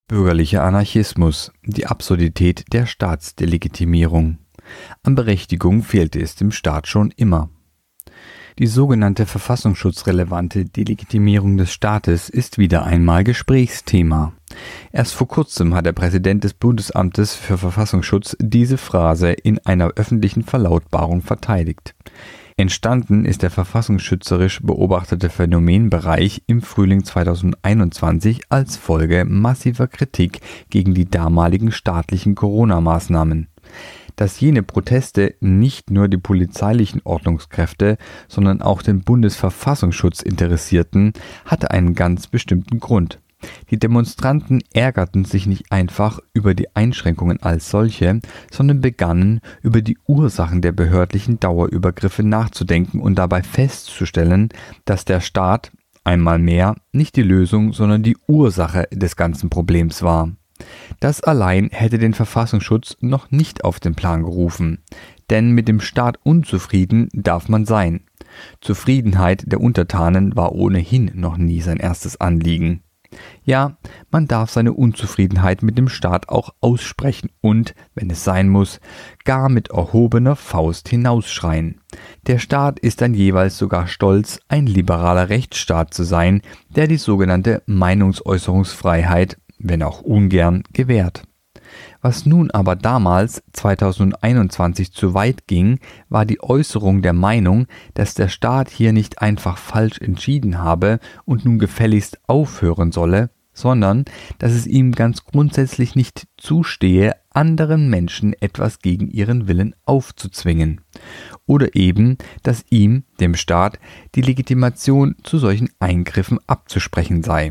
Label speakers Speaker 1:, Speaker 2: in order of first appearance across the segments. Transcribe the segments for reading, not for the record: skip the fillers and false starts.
Speaker 1: Bürgerlicher Anarchismus, die Absurdität der Staatsdelegitimierung. An Berechtigung fehlte es dem Staat schon immer. Die sogenannte verfassungsschutzrelevante Delegitimierung des Staates ist wieder einmal Gesprächsthema. Erst vor kurzem hat der Präsident des Bundesamtes für Verfassungsschutz diese Phrase in einer öffentlichen Verlautbarung verteidigt. Entstanden ist der verfassungsschützerisch beobachtete Phänomenbereich im Frühling 2021 als Folge massiver Kritik gegen die damaligen staatlichen Corona-Maßnahmen. Dass jene Proteste nicht nur die polizeilichen Ordnungskräfte, sondern auch den Bundesverfassungsschutz interessierten, hatte einen ganz bestimmten Grund. Die Demonstranten ärgerten sich nicht einfach über die Einschränkungen als solche, sondern begannen, über die Ursachen der behördlichen Dauerübergriffe nachzudenken und dabei festzustellen, dass der Staat, einmal mehr, nicht die Lösung, sondern die Ursache des ganzen Problems war. Das allein hätte den Verfassungsschutz noch nicht auf den Plan gerufen, denn mit dem Staat unzufrieden darf man sein. Zufriedenheit der Untertanen war ohnehin noch nie sein erstes Anliegen. Ja, man darf seine Unzufriedenheit mit dem Staat auch aussprechen und, wenn es sein muss, gar mit erhobener Faust hinausschreien. Der Staat ist dann jeweils sogar stolz, ein liberaler Rechtsstaat zu sein, der die sogenannte Meinungsäußerungsfreiheit, wenn auch ungern, gewährt. Was nun aber damals, 2021, zu weit ging, war die Äußerung der Meinung, dass der Staat hier nicht einfach falsch entschieden habe und nun gefälligst aufhören solle, sondern dass es ihm ganz grundsätzlich nicht zustehe, anderen Menschen etwas gegen ihren Willen aufzuzwingen. Oder eben, dass ihm, dem Staat, die Legitimation zu solchen Eingriffen abzusprechen sei.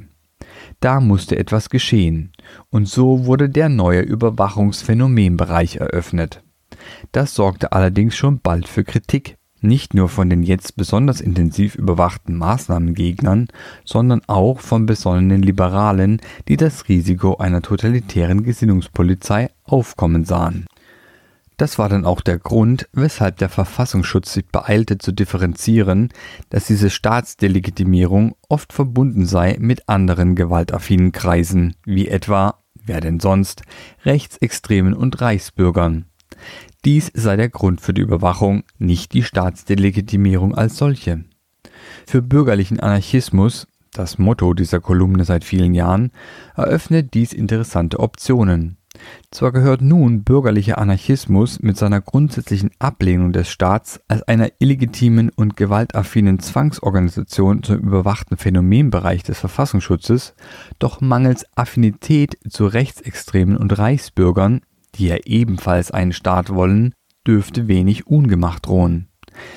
Speaker 1: Da musste etwas geschehen, und so wurde der neue Überwachungsphänomenbereich eröffnet. Das sorgte allerdings schon bald für Kritik, nicht nur von den jetzt besonders intensiv überwachten Maßnahmengegnern, sondern auch von besonnenen Liberalen, die das Risiko einer totalitären Gesinnungspolizei aufkommen sahen. Das war dann auch der Grund, weshalb der Verfassungsschutz sich beeilte zu differenzieren, dass diese Staatsdelegitimierung oft verbunden sei mit anderen gewaltaffinen Kreisen, wie etwa, wer denn sonst, Rechtsextremen und Reichsbürgern. Dies sei der Grund für die Überwachung, nicht die Staatsdelegitimierung als solche. Für bürgerlichen Anarchismus, das Motto dieser Kolumne seit vielen Jahren, eröffnet dies interessante Optionen. Zwar gehört nun bürgerlicher Anarchismus mit seiner grundsätzlichen Ablehnung des Staats als einer illegitimen und gewaltaffinen Zwangsorganisation zum überwachten Phänomenbereich des Verfassungsschutzes, doch mangels Affinität zu Rechtsextremen und Reichsbürgern, die ja ebenfalls einen Staat wollen, dürfte wenig Ungemacht drohen.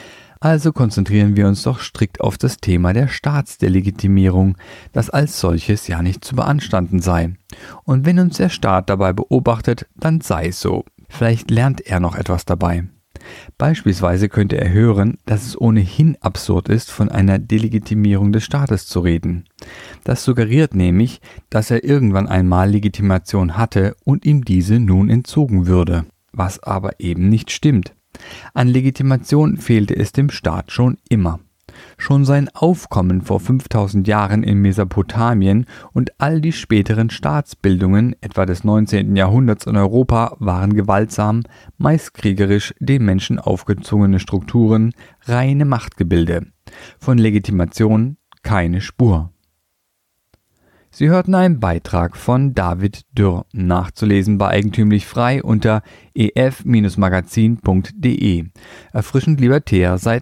Speaker 1: Also konzentrieren wir uns doch strikt auf das Thema der Staatsdelegitimierung, das als solches ja nicht zu beanstanden sei. Und wenn uns der Staat dabei beobachtet, dann sei es so. Vielleicht lernt er noch etwas dabei. Beispielsweise könnte er hören, dass es ohnehin absurd ist, von einer Delegitimierung des Staates zu reden. Das suggeriert nämlich, dass er irgendwann einmal Legitimation hatte und ihm diese nun entzogen würde, was aber eben nicht stimmt. An Legitimation fehlte es dem Staat schon immer. Schon sein Aufkommen vor 5000 Jahren in Mesopotamien und all die späteren Staatsbildungen, etwa des 19. Jahrhunderts in Europa, waren gewaltsam, meist kriegerisch den Menschen aufgezwungene Strukturen, reine Machtgebilde. Von Legitimation keine Spur. Sie hörten einen Beitrag von David Dürr, nachzulesen bei Eigentümlich Frei unter ef-magazin.de. Erfrischend libertär seit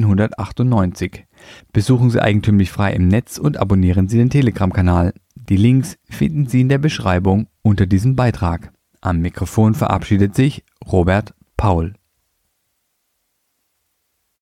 Speaker 1: 1998. Besuchen Sie Eigentümlich Frei im Netz und abonnieren Sie den Telegram-Kanal. Die Links finden Sie in der Beschreibung unter diesem Beitrag. Am Mikrofon verabschiedet sich Robert Paul.